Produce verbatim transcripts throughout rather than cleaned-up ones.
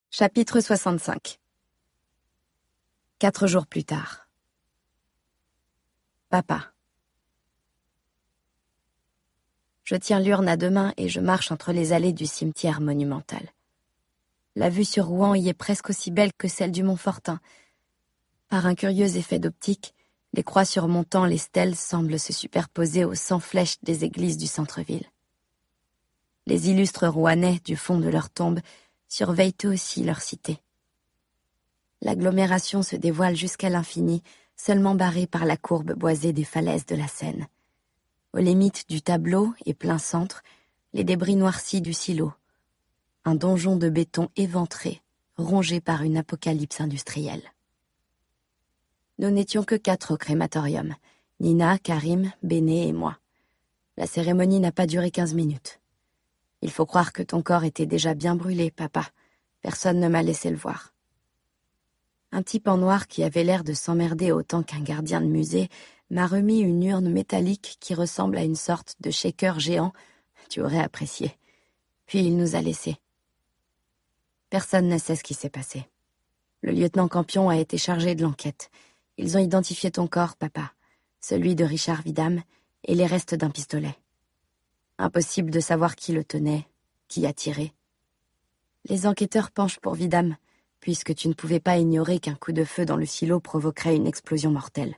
Chapitre soixante-cinq. Quatre jours plus tard. Papa. Je tiens l'urne à deux mains et je marche entre les allées du cimetière monumental. La vue sur Rouen y est presque aussi belle que celle du Montfortin. Par un curieux effet d'optique, les croix surmontant les stèles semblent se superposer aux cent flèches des églises du centre-ville. Les illustres Rouennais, du fond de leur tombe, surveillent eux aussi leur cité. L'agglomération se dévoile jusqu'à l'infini, seulement barrée par la courbe boisée des falaises de la Seine. Aux limites du tableau et plein centre, les débris noircis du silo. Un donjon de béton éventré, rongé par une apocalypse industrielle. Nous n'étions que quatre au crématorium. Nina, Karim, Béné et moi. La cérémonie n'a pas duré quinze minutes. Il faut croire que ton corps était déjà bien brûlé, papa. Personne ne m'a laissé le voir. Un type en noir qui avait l'air de s'emmerder autant qu'un gardien de musée m'a remis une urne métallique qui ressemble à une sorte de shaker géant. Tu aurais apprécié. Puis il nous a laissés. Personne ne sait ce qui s'est passé. Le lieutenant Campion a été chargé de l'enquête. Ils ont identifié ton corps, papa, celui de Richard Vidame et les restes d'un pistolet. Impossible de savoir qui le tenait, qui a tiré. Les enquêteurs penchent pour Vidame, puisque tu ne pouvais pas ignorer qu'un coup de feu dans le silo provoquerait une explosion mortelle.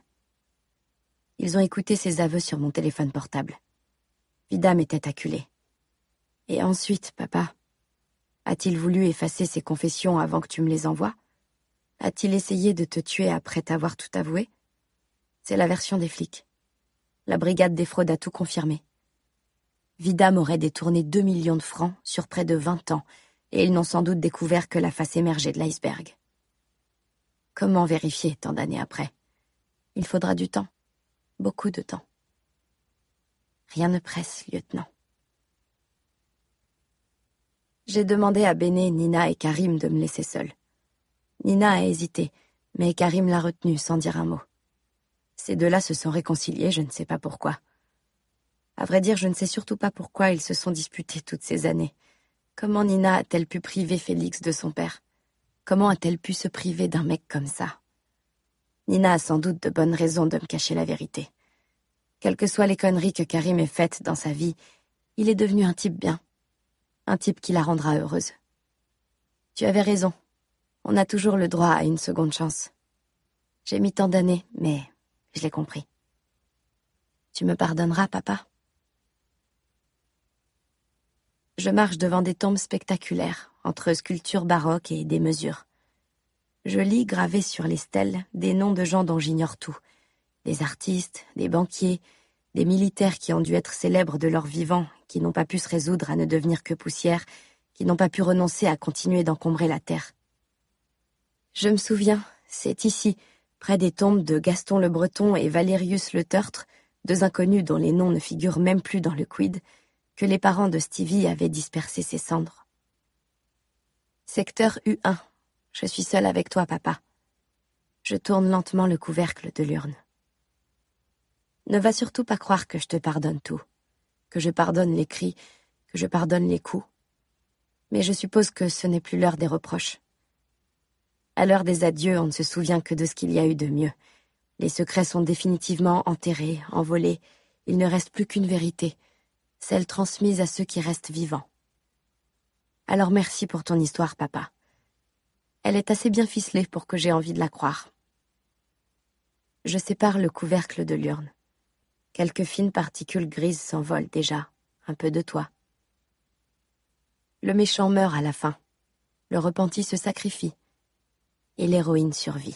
Ils ont écouté ses aveux sur mon téléphone portable. Vidame était acculé. Et ensuite, papa, a-t-il voulu effacer ses confessions avant que tu me les envoies? A-t-il essayé de te tuer après t'avoir tout avoué? C'est la version des flics. La brigade des fraudes a tout confirmé. Vidame aurait détourné deux millions de francs sur près de vingt ans, et ils n'ont sans doute découvert que la face émergée de l'iceberg. Comment vérifier tant d'années après? Il faudra du temps. Beaucoup de temps. Rien ne presse, lieutenant. J'ai demandé à Béné, Nina et Karim de me laisser seule. Nina a hésité, mais Karim l'a retenue sans dire un mot. Ces deux-là se sont réconciliés, je ne sais pas pourquoi. À vrai dire, je ne sais surtout pas pourquoi ils se sont disputés toutes ces années. Comment Nina a-t-elle pu priver Félix de son père? Comment a-t-elle pu se priver d'un mec comme ça? Nina a sans doute de bonnes raisons de me cacher la vérité. Quelles que soient les conneries que Karim ait faites dans sa vie, il est devenu un type bien. Un type qui la rendra heureuse. Tu avais raison. On a toujours le droit à une seconde chance. J'ai mis tant d'années, mais je l'ai compris. Tu me pardonneras, papa? Je marche devant des tombes spectaculaires, entre sculptures baroques et des mesures. Je lis gravés sur les stèles des noms de gens dont j'ignore tout. Des artistes, des banquiers, des militaires qui ont dû être célèbres de leur vivant, qui n'ont pas pu se résoudre à ne devenir que poussière, qui n'ont pas pu renoncer à continuer d'encombrer la terre. Je me souviens, c'est ici, près des tombes de Gaston le Breton et Valérius le Tertre, deux inconnus dont les noms ne figurent même plus dans le quid, que les parents de Stevie avaient dispersé ses cendres. Secteur U un. Je suis seule avec toi, papa. Je tourne lentement le couvercle de l'urne. Ne va surtout pas croire que je te pardonne tout, que je pardonne les cris, que je pardonne les coups. Mais je suppose que ce n'est plus l'heure des reproches. À l'heure des adieux, on ne se souvient que de ce qu'il y a eu de mieux. Les secrets sont définitivement enterrés, envolés. Il ne reste plus qu'une vérité, celle transmise à ceux qui restent vivants. Alors merci pour ton histoire, papa. Elle est assez bien ficelée pour que j'aie envie de la croire. Je sépare le couvercle de l'urne. Quelques fines particules grises s'envolent déjà, un peu de toi. Le méchant meurt à la fin. Le repenti se sacrifie. Et l'héroïne survit.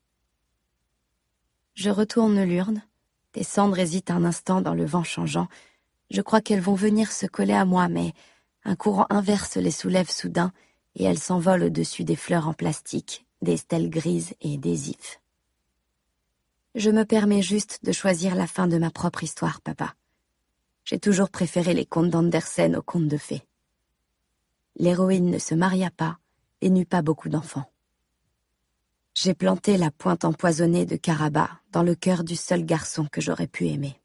Je retourne l'urne. Tes cendres hésitent un instant dans le vent changeant. Je crois qu'elles vont venir se coller à moi, mais un courant inverse les soulève soudain et elles s'envolent au-dessus des fleurs en plastique, des stèles grises et des ifs. Je me permets juste de choisir la fin de ma propre histoire, papa. J'ai toujours préféré les contes d'Andersen aux contes de fées. L'héroïne ne se maria pas et n'eut pas beaucoup d'enfants. J'ai planté la pointe empoisonnée de Caraba dans le cœur du seul garçon que j'aurais pu aimer.